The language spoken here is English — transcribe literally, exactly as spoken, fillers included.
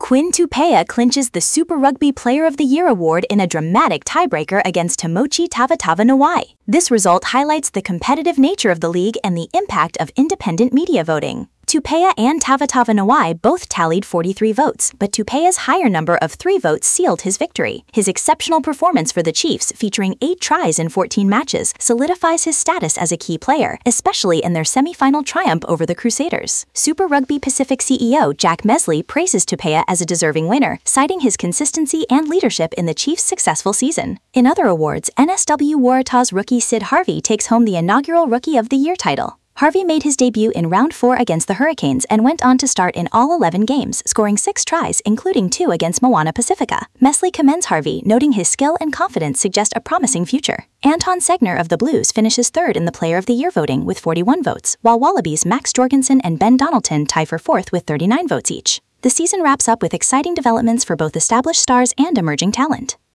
Quinn Tupaea clinches the Super Rugby Player of the Year award in a dramatic tiebreaker against Tamochi Tavatava-Nawai. This result highlights the competitive nature of the league and the impact of independent media voting. Tupaea and Tavatava-Nawai both tallied forty-three votes, but Tupaea's higher number of three votes sealed his victory. His exceptional performance for the Chiefs, featuring eight tries in fourteen matches, solidifies his status as a key player, especially in their semi-final triumph over the Crusaders. Super Rugby Pacific C E O Jack Mesley praises Tupaea as a deserving winner, citing his consistency and leadership in the Chiefs' successful season. In other awards, N S W Waratahs rookie Sid Harvey takes home the inaugural Rookie of the Year title. Harvey made his debut in round four against the Hurricanes and went on to start in all eleven games, scoring six tries, including two against Moana Pacifica. Mesley commends Harvey, noting his skill and confidence suggest a promising future. Anton Segner of the Blues finishes third in the Player of the Year voting with forty-one votes, while Wallabies' Max Jorgensen and Ben Donaldson tie for fourth with thirty-nine votes each. The season wraps up with exciting developments for both established stars and emerging talent.